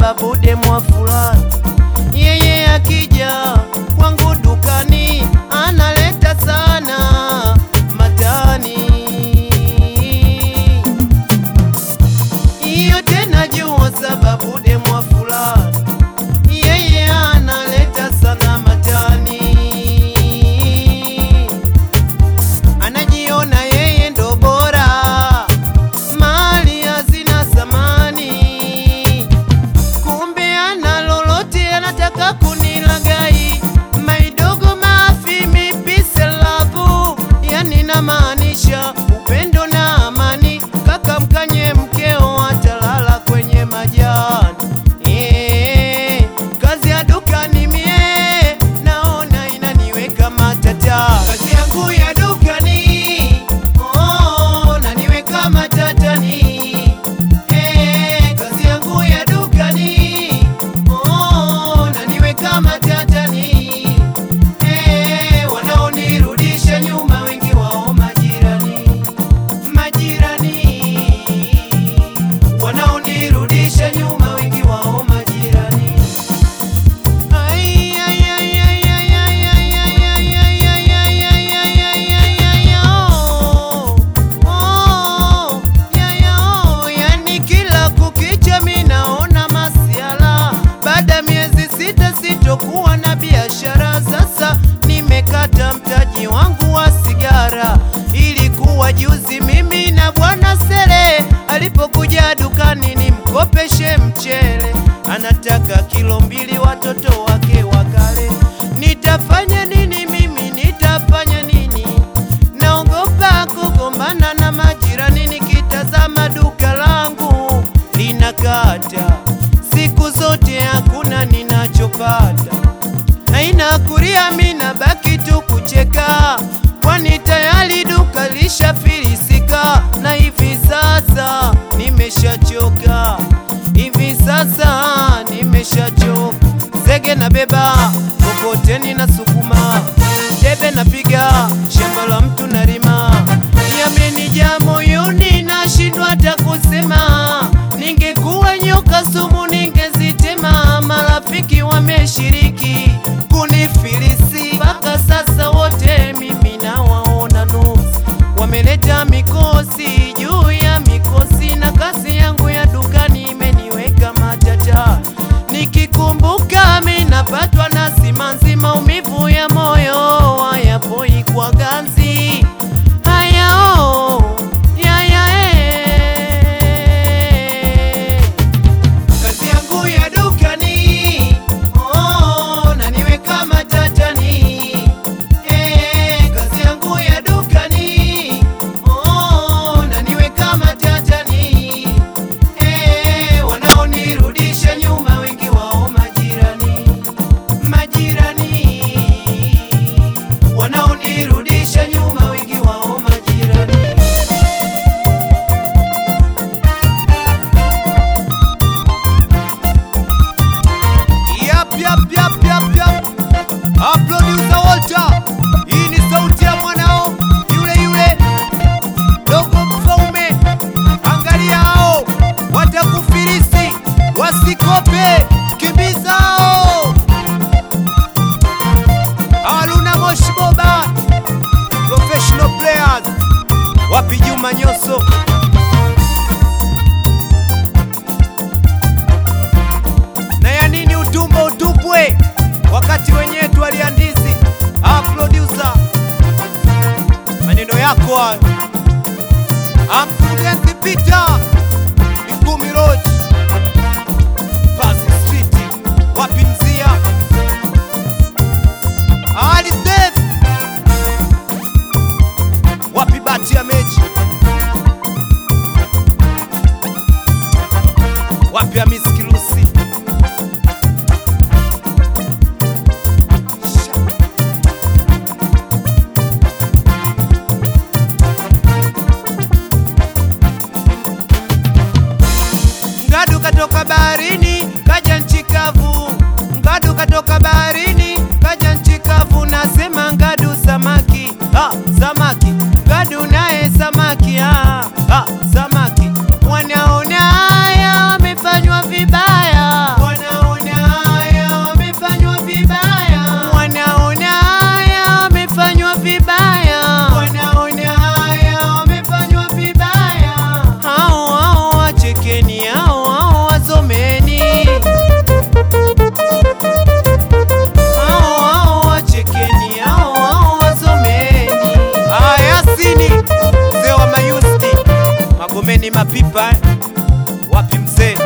sababu demu fulani. Yeye akija kwangu dukani analeta sana matani. Yote najua sababu demu fulani. Yeye analeta sana matani. Anajiona yeye ndo bora, mali hazina thamani. Kumbe ana lolote anataka kunilagai. Maidogo mafi mi peace and love, yani namaanisha upendo na amani. Kaka mkanye mkeo atalala kwenye majani. Kazi ya dukani mie naona inaniweka matata. Kazi yangu ya dukani naniweka matatani. Kazi yangu ya dukani naniweka matatani. Wanaonirudisha nyuma wengi wao majirani. Majirani wanaonirudisha nyuma wengi wao majirani. Yani kila kukicha mi naona masiala. Baada miezi 6 sitokuwa na biashara. Sasa nimekata mtaji wangu wa sigara. Ilikuwa juzi mimi na bwana Sele alipokuja dukani nimkopeshe mchele. Anataka kilo 2 watoto wake wakale. Nitafanya nini mimi, nitafanya nini? Naogopa kugombana na majirani. Nikitazama duka langu linakata, siku zote hakuna ninachopata. Haina kuria mina baki tu kucheka, kwani tayari duka lishafilisika. Na hivi sasa nimeshachoka, hivi sasa nimeshachoka. Zege na beba kokoteni na sukuma, debe na piga shamba la mtu na rima. Yamenijaa moyoni nashindwa hata kusema. Ningekuwa nyoka sumu ningezitema. Marafiki wameshiriki kunifilisi, mpaka sasa wote mimi nawaona nusu. Wameleta mikosi juu ya mikosi, na kazi yangu ya dukani imeniweka matata. Nikikumbuka mimi napatwa na simanzi, maumivu ya moyo hayapoi kwa ganzi. Kazi yangu ya dukani naniweka matatani. Kazi yangu ya dukani naniweka matatani. Wanaonirudisha nyuma wengi wao majirani. Majirani wanaonirudisha nyuma wengi wao majirani. Yap. Producer Walter, hii ni sauti ya mwanao yule dogo Mfaume. Angalia hao watakufilisi, wasikope, kimbizao. Aluna Moshi Boba, professional players. Wapi Juma Nyoso? Na ya nini utumbo utupwe wakati wenyewe tu aliandizi. Producer, maneno yako hayo. Mkurugenzi Peter Ikumi Lodge, Pazi Street. Wapi Mzia? Ali Steph. Wapi Bati ya Meji? Wapi Hamisi Kirusi? Ngadu katoka baharini kaja nchi kavu. Ngadu katoka baharini kaja nchi kavu. Nasema ngadu samaki, samaki. Ngadu naye samaki, samaki. Wanaona haya wamefanywa vibaya. mzee